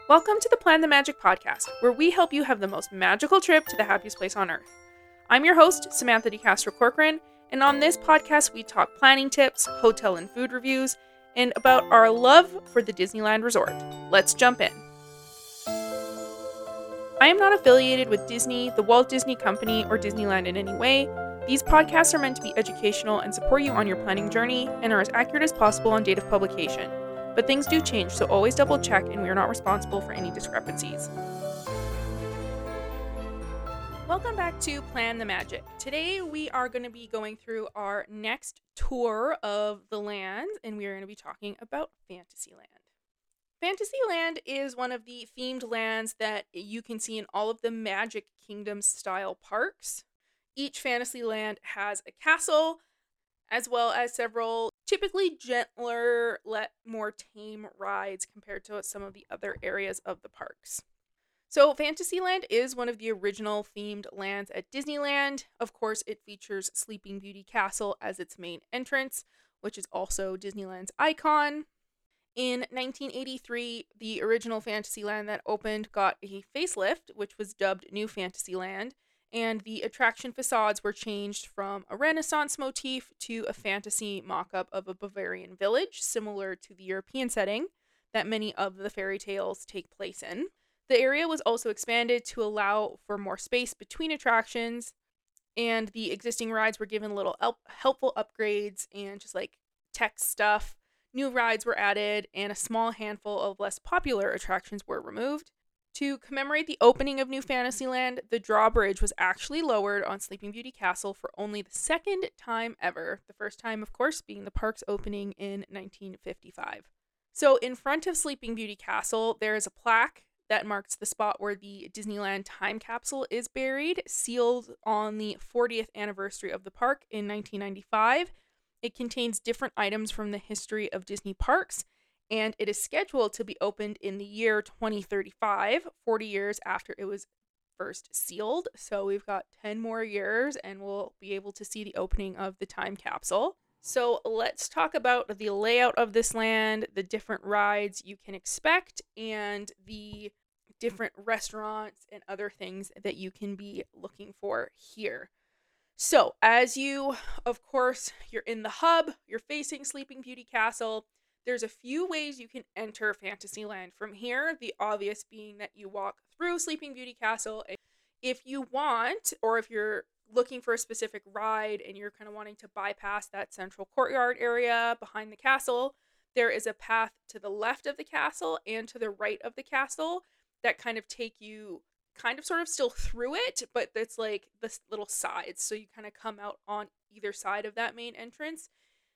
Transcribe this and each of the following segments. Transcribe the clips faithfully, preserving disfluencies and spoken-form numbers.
Welcome to the Plan the Magic podcast, where we help you have the most magical trip to the happiest place on earth. I'm your host, Samantha DeCastro Corcoran, and on this podcast we talk planning tips, hotel and food reviews, and about our love for the Disneyland Resort. Let's jump in. I am not affiliated with Disney, the Walt Disney Company, or Disneyland in any way. These podcasts are meant to be educational and support you on your planning journey and are as accurate as possible on date of publication. But things do change, so always double check, and we are not responsible for any discrepancies. Welcome back to Plan the Magic. Today we are going to be going through our next tour of the land, and we are going to be talking about Fantasyland. Fantasyland is one of the themed lands that you can see in all of the Magic Kingdom style parks. Each Fantasyland has a castle, as well as several typically gentler, let more tame rides compared to some of the other areas of the parks. So Fantasyland is one of the original themed lands at Disneyland. Of course, it features Sleeping Beauty Castle as its main entrance, which is also Disneyland's icon. In nineteen eighty-three, the original Fantasyland that opened got a facelift, which was dubbed New Fantasyland, and the attraction facades were changed from a Renaissance motif to a fantasy mock-up of a Bavarian village, similar to the European setting that many of the fairy tales take place in. The area was also expanded to allow for more space between attractions, and the existing rides were given little el- helpful upgrades and just like tech stuff. New rides were added, and a small handful of less popular attractions were removed. To commemorate the opening of New Fantasyland, the drawbridge was actually lowered on Sleeping Beauty Castle for only the second time ever. The first time, of course, being the park's opening in nineteen fifty-five. So in front of Sleeping Beauty Castle, there is a plaque that marks the spot where the Disneyland time capsule is buried, sealed on the fortieth anniversary of the park in nineteen ninety-five. It contains different items from the history of Disney parks, and it is scheduled to be opened in the year twenty thirty-five, forty years after it was first sealed. So we've got ten more years, and we'll be able to see the opening of the time capsule. So let's talk about the layout of this land, the different rides you can expect, and the different restaurants and other things that you can be looking for here. So as you, of course, you're in the hub, you're facing Sleeping Beauty Castle. There's a few ways you can enter Fantasyland from here, the obvious being that you walk through Sleeping Beauty Castle. If you want, or if you're looking for a specific ride and you're kind of wanting to bypass that central courtyard area behind the castle, there is a path to the left of the castle and to the right of the castle that kind of take you kind of sort of still through it, but it's like this little sides. So you kind of come out on either side of that main entrance,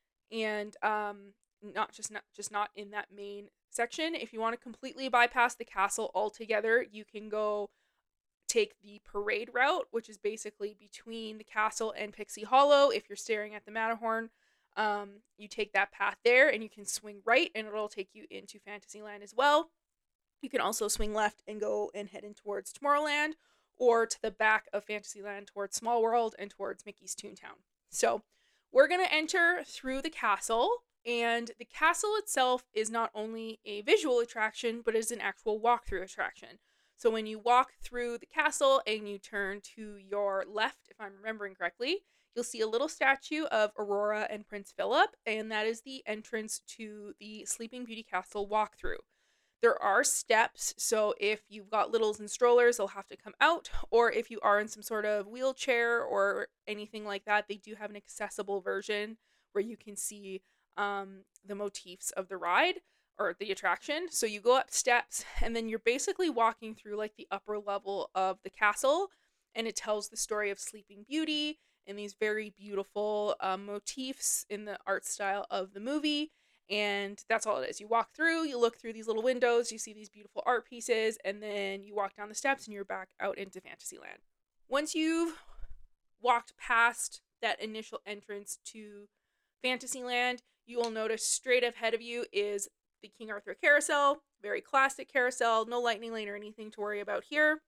and um, not just not just not in that main section. If you want to completely bypass the castle altogether, you can go take the parade route, which is basically between the castle and Pixie Hollow. If you're staring at the Matterhorn, um, you take that path there, and you can swing right, and it'll take you into Fantasyland as well. You can also swing left and go and head in towards Tomorrowland, or to the back of Fantasyland towards Small World and towards Mickey's Toontown. So we're going to enter through the castle, and the castle itself is not only a visual attraction, but is an actual walkthrough attraction. So when you walk through the castle and you turn to your left, if I'm remembering correctly, you'll see a little statue of Aurora and Prince Philip, and that is the entrance to the Sleeping Beauty Castle walkthrough. There are steps, so if you've got littles and strollers, they'll have to come out, or if you are in some sort of wheelchair or anything like that, they do have an accessible version where you can see um, the motifs of the ride or the attraction. So you go up steps, and then you're basically walking through like the upper level of the castle, and it tells the story of Sleeping Beauty and these very beautiful um, motifs in the art style of the movie. And that's all it is. You walk through, you look through these little windows, you see these beautiful art pieces, and then you walk down the steps and you're back out into Fantasyland. Once you've walked past that initial entrance to Fantasyland, you will notice straight ahead of you is the King Arthur Carousel, very classic carousel, no lightning lane or anything to worry about here.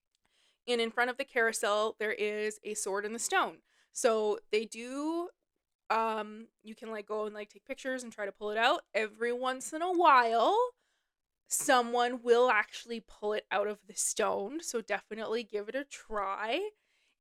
And in front of the carousel, there is a sword in the stone. So they do Um, you can like go and like take pictures and try to pull it out. Every once in a while, someone will actually pull it out of the stone. So definitely give it a try.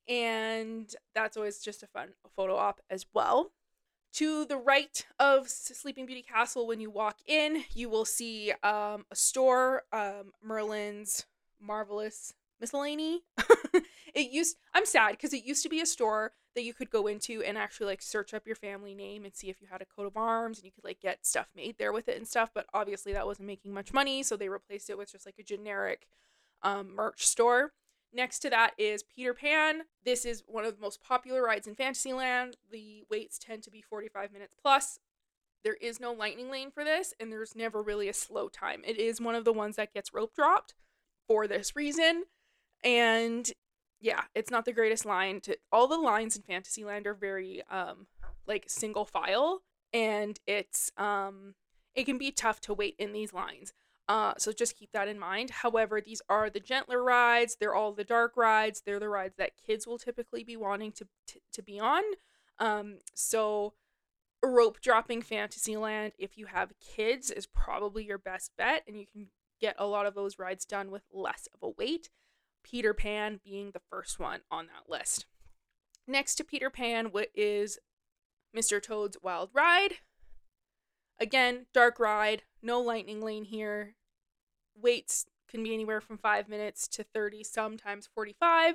And that's always just a fun photo op as well. To the right of Sleeping Beauty Castle, when you walk in, you will see um, a store, um, Merlin's Marvelous Miscellany. It used, I'm sad because it used to be a store that you could go into and actually like search up your family name and see if you had a coat of arms, and you could like get stuff made there with it and stuff. But obviously that wasn't making much money, so they replaced it with just like a generic um, merch store. Next to that is Peter Pan. This is one of the most popular rides in Fantasyland. The waits tend to be forty-five minutes plus. There is no lightning lane for this, and there's never really a slow time. It is one of the ones that gets rope dropped for this reason. And yeah, it's not the greatest line. To all the lines in Fantasyland are very um like single file, and it's um it can be tough to wait in these lines. Uh, so just keep that in mind. However, these are the gentler rides. They're all the dark rides. They're the rides that kids will typically be wanting to to, to be on. Um, so rope dropping Fantasyland, if you have kids, is probably your best bet, and you can get a lot of those rides done with less of a wait. Peter Pan being the first one on that list. Next to Peter Pan, what is Mister Toad's Wild Ride. Again, dark ride, no lightning lane here. Waits can be anywhere from five minutes to thirty, sometimes forty-five.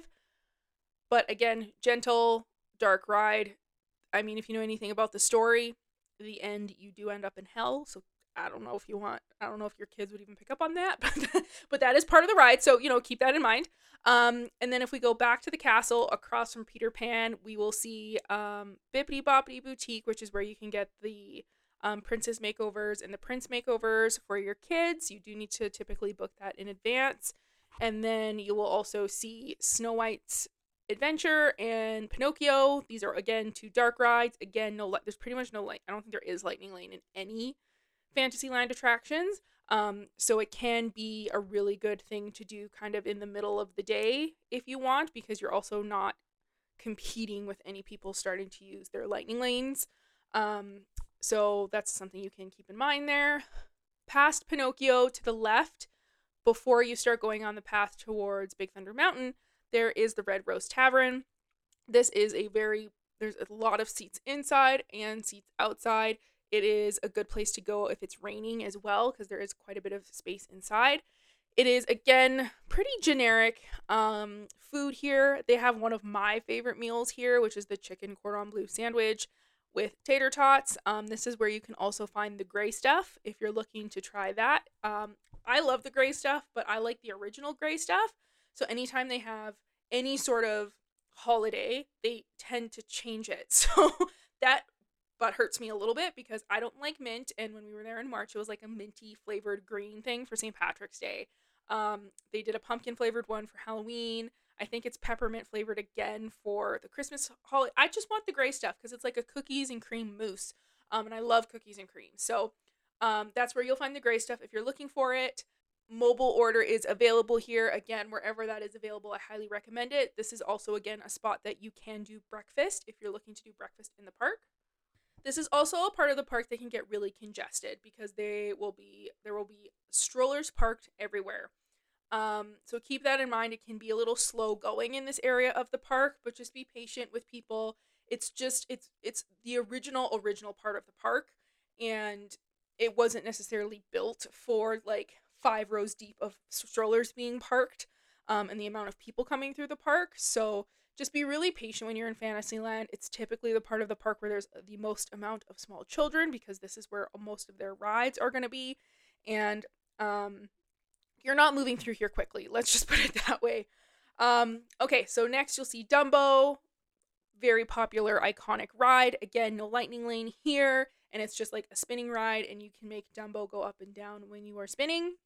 But again, gentle, dark ride. I mean, if you know anything about the story, the end, you do end up in hell. So I don't know if you want, I don't know if your kids would even pick up on that, but, but that is part of the ride. So, you know, keep that in mind. Um, and then if we go back to the castle across from Peter Pan, we will see um, Bibbidi Bobbidi Boutique, which is where you can get the Um, princess makeovers and the prince makeovers for your kids. You do need to typically book that in advance. And then you will also see Snow White's Adventure and Pinocchio. These are, again, two dark rides. Again, no, there's pretty much no light. I don't think there is lightning lane in any Fantasyland attractions. Um, so it can be a really good thing to do kind of in the middle of the day if you want, because you're also not competing with any people starting to use their lightning lanes. Um, So that's something you can keep in mind there. Past Pinocchio to the left, before you start going on the path towards Big Thunder Mountain, there is the Red Rose Tavern. This is a very, there's a lot of seats inside and seats outside. It is a good place to go if it's raining as well, because there is quite a bit of space inside. It is, again, pretty generic um, food here. They have one of my favorite meals here, which is the chicken cordon bleu sandwich with tater tots. Um, this is where you can also find the gray stuff if you're looking to try that. Um, I love the gray stuff, but I like the original gray stuff. So anytime they have any sort of holiday, they tend to change it. So that but hurts me a little bit because I don't like mint. And when we were there in March, it was like a minty flavored green thing for Saint Patrick's Day. Um, they did a pumpkin flavored one for Halloween. I think it's peppermint flavored again for the Christmas holiday. I just want the gray stuff because it's like a cookies and cream mousse. Um, and I love cookies and cream. So um, that's where you'll find the gray stuff if you're looking for it. Mobile order is available here. Again, wherever that is available, I highly recommend it. This is also, again, a spot that you can do breakfast if you're looking to do breakfast in the park. This is also a part of the park that can get really congested because they will be there will be strollers parked everywhere. Um, so keep that in mind. It can be a little slow going in this area of the park, but just be patient with people. It's just it's it's the original original part of the park, and it wasn't necessarily built for like five rows deep of strollers being parked, um, and the amount of people coming through the park. So just be really patient when you're in Fantasyland. It's typically the part of the park where there's the most amount of small children because this is where most of their rides are going to be. And um, you're not moving through here quickly. Let's just put it that way. Um, okay, so next you'll see Dumbo. Very popular, iconic ride. Again, no lightning lane here. And it's just like a spinning ride. And you can make Dumbo go up and down when you are spinning.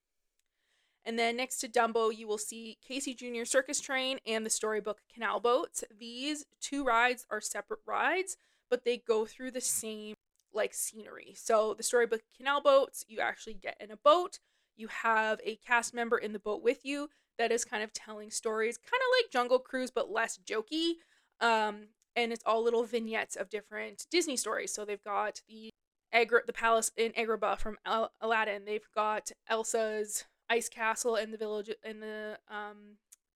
And then next to Dumbo, you will see Casey Junior Circus Train and the Storybook Canal Boats. These two rides are separate rides, but they go through the same like scenery. So the Storybook Canal Boats, you actually get in a boat. You have a cast member in the boat with you that is kind of telling stories, kind of like Jungle Cruise, but less jokey. Um, and it's all little vignettes of different Disney stories. So they've got the Agra- the palace in Agrabah from Al- Aladdin. They've got Elsa's ice castle in the village in the um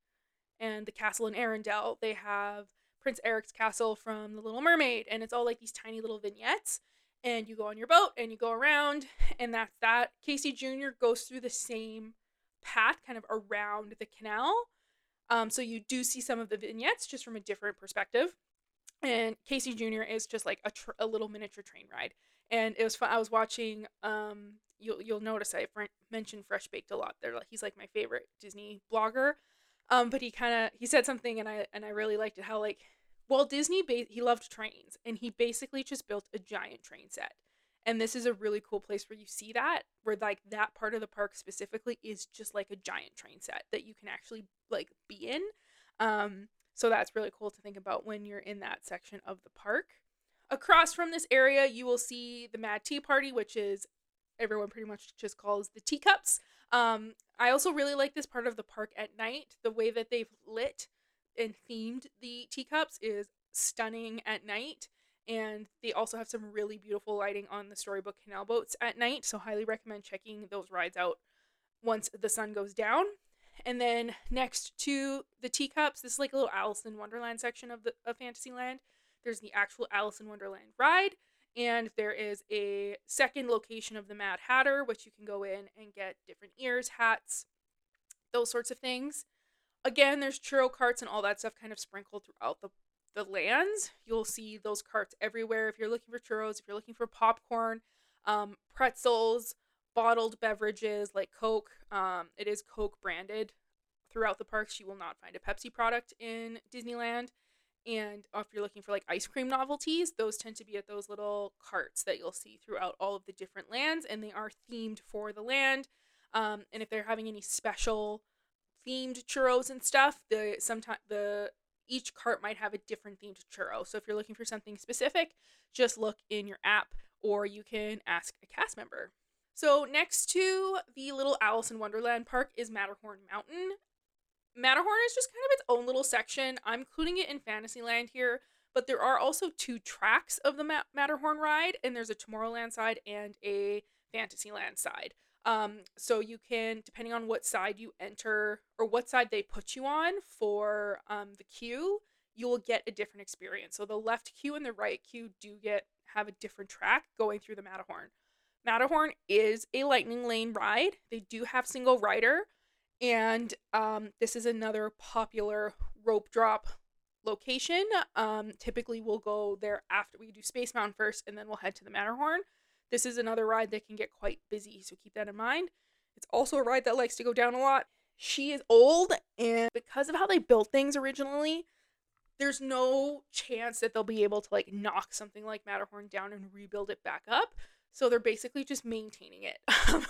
and the castle in Arendelle. They have Prince Eric's castle from The Little Mermaid, and it's all like these tiny little vignettes. And you go on your boat and you go around, and that's that. Casey Junior goes through the same path, kind of around the canal. Um, so you do see some of the vignettes just from a different perspective. And Casey Junior is just like a, tr- a little miniature train ride, and it was fun. I was watching. Um, you'll you'll notice I fr- mentioned Fresh Baked a lot. They're like he's like my favorite Disney blogger. Um, but he kind of he said something, and I and I really liked it. How like Walt Disney ba- he loved trains, and he basically just built a giant train set. And this is a really cool place where you see that, where like that part of the park specifically is just like a giant train set that you can actually like be in. Um, so that's really cool to think about when you're in that section of the park. Across from this area, you will see the Mad Tea Party, which is everyone pretty much just calls the teacups. Um, I also really like this part of the park at night. The way that they've lit and themed the teacups is stunning at night. And they also have some really beautiful lighting on the Storybook Canal boats at night. So, highly recommend checking those rides out once the sun goes down. And then next to the teacups, this is like a little Alice in Wonderland section of the of Fantasyland. There's the actual Alice in Wonderland ride, and there is a second location of the Mad Hatter, which you can go in and get different ears, hats, those sorts of things. Again, there's churro carts and all that stuff kind of sprinkled throughout the the lands. You'll see those carts everywhere. If you're looking for churros, if you're looking for popcorn, um, pretzels, bottled beverages like Coke. Um, it is Coke branded throughout the parks. You will not find a Pepsi product in Disneyland. And if you're looking for like ice cream novelties, those tend to be at those little carts that you'll see throughout all of the different lands, and they are themed for the land. Um, and if they're having any special themed churros and stuff, the sometimes the each cart might have a different themed churro. So if you're looking for something specific, just look in your app or you can ask a cast member. So next to the little Alice in Wonderland park is Matterhorn Mountain. Matterhorn is just kind of its own little section. I'm including it in Fantasyland here, but there are also two tracks of the Ma- Matterhorn ride, and there's a Tomorrowland side and a Fantasyland side. Um, so you can, depending on what side you enter or what side they put you on for um, the queue, you will get a different experience. So the left queue and the right queue do get have a different track going through the Matterhorn. Matterhorn is a lightning lane ride. They do have single rider, and um, this is another popular rope drop location. Um, typically, we'll go there after we do Space Mountain first, and then we'll head to the Matterhorn. This is another ride that can get quite busy, so keep that in mind. It's also a ride that likes to go down a lot. She is old, and because of how they built things originally, there's no chance that they'll be able to like knock something like Matterhorn down and rebuild it back up. So they're basically just maintaining it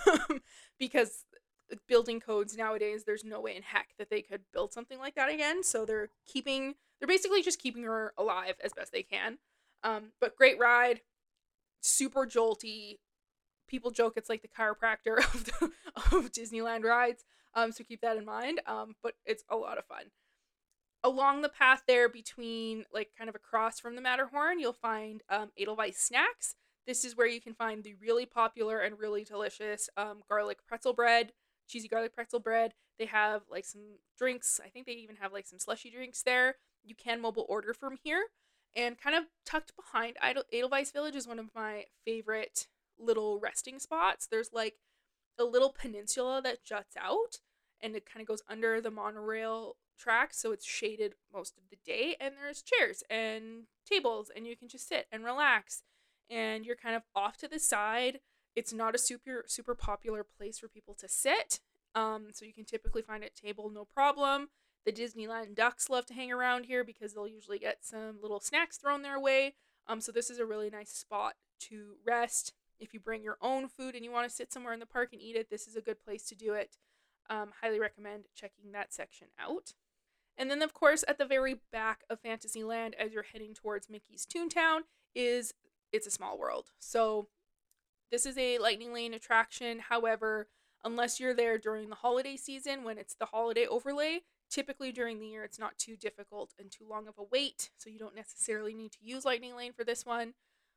because building codes nowadays, there's no way in heck that they could build something like that again. So they're keeping, they're basically just keeping her alive as best they can. Um, but great ride, super jolty. People joke it's like the chiropractor of the, of Disneyland rides. Um, so keep that in mind. Um, but it's a lot of fun. Along the path there between, like, kind of across from the Matterhorn, you'll find um, Edelweiss Snacks. This is where you can find the really popular and really delicious um, garlic pretzel bread, cheesy garlic pretzel bread. They have, like, some drinks. I think they even have, like, some slushy drinks there. You can mobile order from here. And kind of tucked behind Edel- Edelweiss Village is one of my favorite little resting spots. There's, like, a little peninsula that juts out, and it kind of goes under the monorail track, so it's shaded most of the day, and there's chairs and tables, and you can just sit and relax, and you're kind of off to the side. It's not a super super popular place for people to sit, um so you can typically find a table no problem. The Disneyland ducks love to hang around here because they'll usually get some little snacks thrown their way. Um so this is a really nice spot to rest. If you bring your own food and you want to sit somewhere in the park and eat it, this is a good place to do it. Um, highly recommend checking that section out. And then, of course, at the very back of Fantasyland, as you're heading towards Mickey's Toontown, is It's a Small World. So this is a Lightning Lane attraction. However, unless you're there during the holiday season when it's the holiday overlay, typically during the year it's not too difficult and too long of a wait, so you don't necessarily need to use Lightning Lane for this one.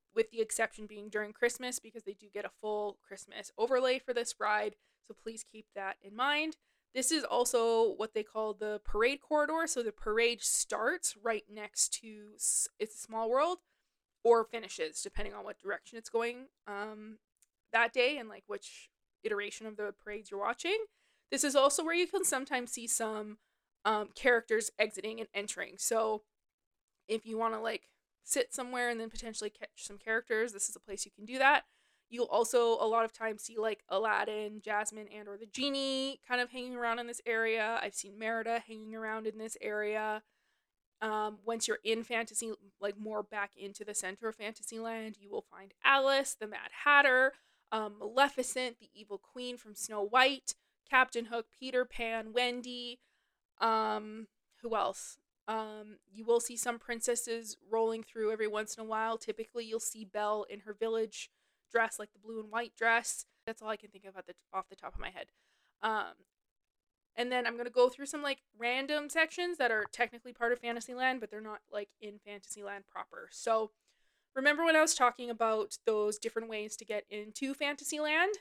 with the exception being during Christmas, because they do get a full Christmas overlay for this ride. So please keep that in mind. This is also what they call the parade corridor. So the parade starts right next to It's a Small World, or finishes, depending on what direction it's going um, that day and like which iteration of the parades you're watching. This is also where you can sometimes see some um, characters exiting and entering. So if you want to like sit somewhere and then potentially catch some characters, this is a place you can do that. You'll also a lot of times see like Aladdin, Jasmine, and or the Genie kind of hanging around in this area. I've seen Merida hanging around in this area. Um, once you're in Fantasy, like more back into the center of Fantasyland, you will find Alice, the Mad Hatter, um, Maleficent, the Evil Queen from Snow White, Captain Hook, Peter Pan, Wendy. Um, who else? Um, you will see some princesses rolling through every once in a while. Typically, you'll see Belle in her village dress, like the blue and white dress. That's all I can think of at the off the top of my head. Um, and then I'm gonna go through some like random sections that are technically part of Fantasyland, but they're not like in Fantasyland proper. So remember when I was talking about those different ways to get into Fantasyland?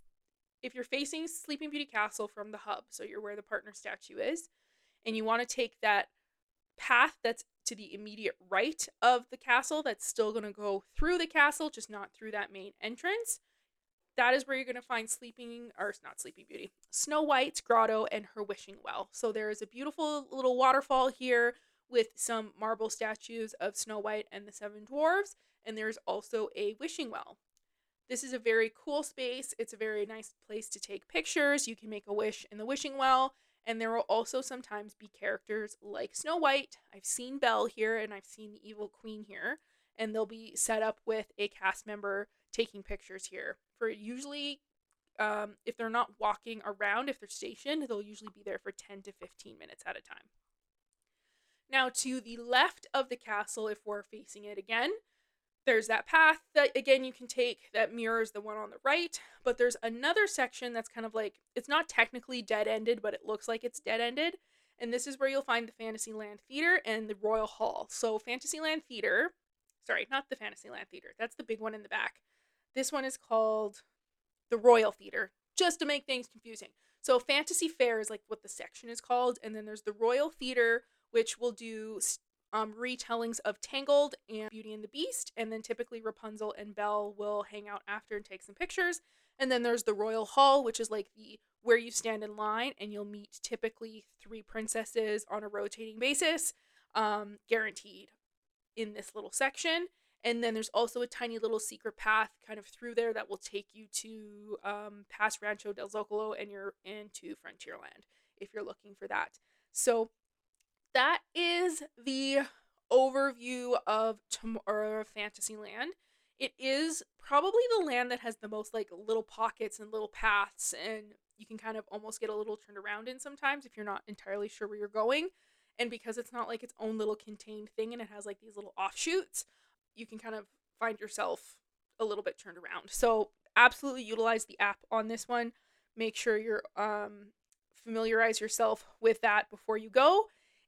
If you're facing Sleeping Beauty Castle from the hub, so you're where the partner statue is, and you want to take that path that's to the immediate right of the castle, that's still going to go through the castle, just not through that main entrance, that is where you're going to find Sleeping, or not Sleeping Beauty, Snow White's grotto and her wishing well. So there is a beautiful little waterfall here with some marble statues of Snow White and the seven dwarves, and there's also a wishing well. This is a very cool space. It's a very nice place to take pictures. You can make a wish in the wishing well, and there will also sometimes be characters like Snow White. I've seen Belle here, and I've seen the Evil Queen here, and they'll be set up with a cast member taking pictures here. For usually, um, if they're not walking around, if they're stationed, they'll usually be there for ten to fifteen minutes at a time. Now, to the left of the castle, if we're facing it again, there's that path that, again, you can take that mirrors the one on the right, but there's another section that's kind of like, it's not technically dead-ended, but it looks like it's dead-ended, and this is where you'll find the Fantasyland Theater and the Royal Hall. So Fantasyland Theater, sorry, not the Fantasyland Theater, that's the big one in the back. This one is called the Royal Theater, just to make things confusing. So Fantasy Fair is like what the section is called, and then there's the Royal Theater, which will do Um, retellings of Tangled and Beauty and the Beast, and then typically Rapunzel and Belle will hang out after and take some pictures. And then there's the Royal Hall, which is like the where you stand in line and you'll meet typically three princesses on a rotating basis, um, guaranteed in this little section. And then there's also a tiny little secret path kind of through there that will take you to um, past Rancho del Zocalo, and you're into Frontierland if you're looking for that. So that is the overview of Tomorrow Fantasyland. It is probably the land that has the most like little pockets and little paths, and you can kind of almost get a little turned around in sometimes if you're not entirely sure where you're going. And because it's not like its own little contained thing and it has like these little offshoots, you can kind of find yourself a little bit turned around. So absolutely utilize the app on this one. Make sure you're um, familiarize yourself with that before you go.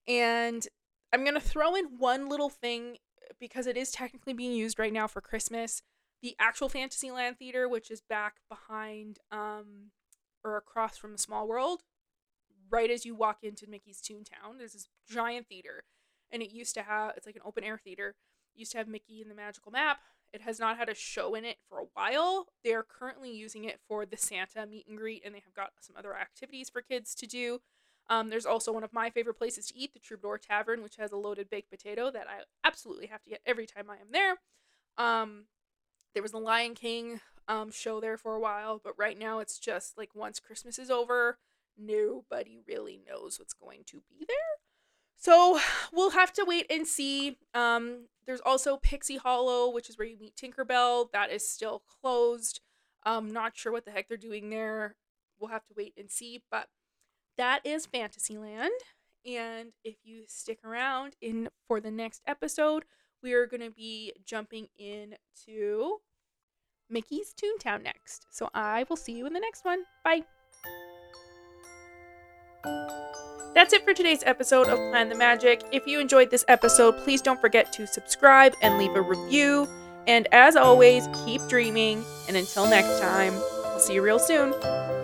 And I'm going to throw in one little thing because it is technically being used right now for Christmas. The actual Fantasyland Theater, which is back behind um, or across from Small World, right as you walk into Mickey's Toontown, there's this giant theater. And it used to have, it's like an open air theater. It used to have Mickey and the Magical Map. It has not had a show in it for a while. They are currently using it for the Santa meet and greet, and they have got some other activities for kids to do. Um, there's also one of my favorite places to eat, the Troubadour Tavern, which has a loaded baked potato that I absolutely have to get every time I am there. Um, there was the Lion King um, show there for a while, but right now it's just like once Christmas is over, nobody really knows what's going to be there. So we'll have to wait and see. Um, there's also Pixie Hollow, which is where you meet Tinkerbell. That is still closed. Um, not sure what the heck they're doing there. We'll have to wait and see, but that is Fantasyland, and if you stick around in for the next episode, we are going to be jumping into Mickey's Toontown next. So I will see you in the next one. Bye! That's it for today's episode of Plan the Magic. If you enjoyed this episode, please don't forget to subscribe and leave a review. And as always, keep dreaming. And until next time, we'll see you real soon.